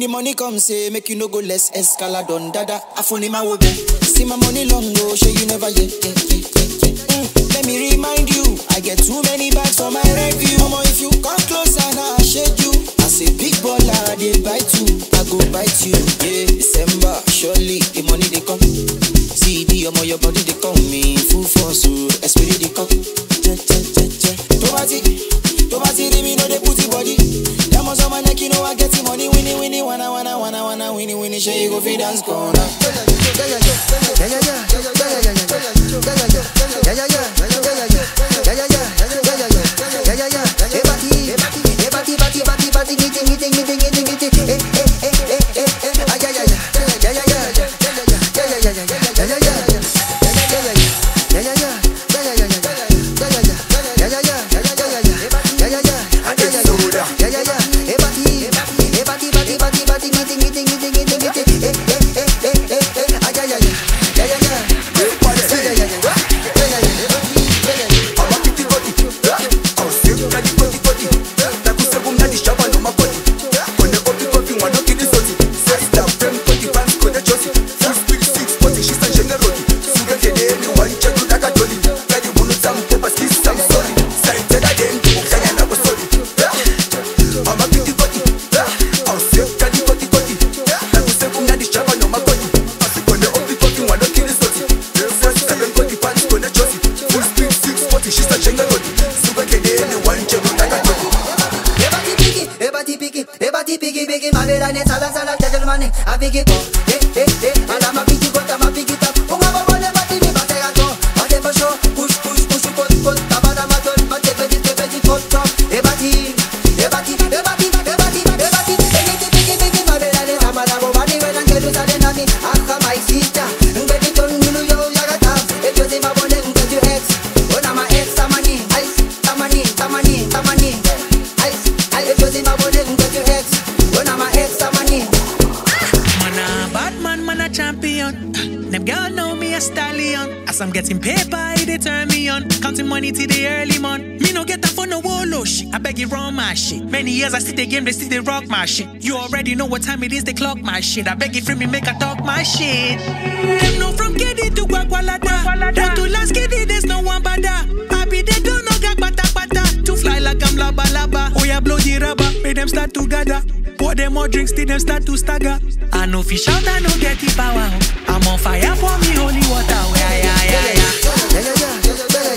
money come say, make you no go less escaladon, dada. I phone him a wobe. See my money long go, show you never yet. Let me remind you, I get too many bags for my review. Mama, if you come closer now, I shade you. I say big baller, they bite you. I go bite you. Yeah, December, surely the money they come. CD, your body they come me full force, so esprit they come. Tobati, me know they put the body. That must have my neck, you know I get the money. Winnie, wanna, winnie, share you go feed dance corner. I'm getting paper, they turn me on. Counting money till the early month. Me no get that for no wolo shit. I beg you run my shit. Many years I see the game, they still they rock my shit. You already know what time it is, they clock my shit. I beg you free me, make I talk my shit. Them know from Kedi to Guagualada. Down to last Kedi, there's no one bada. I be they don't know gag bata. To fly like I'm laba laba. Oh yeah, blow the rubber, make them start to gather. Pour them more drinks, till them start to stagger. I know fish out, I know get the power. I'm on fire for me, holy water. Yeah.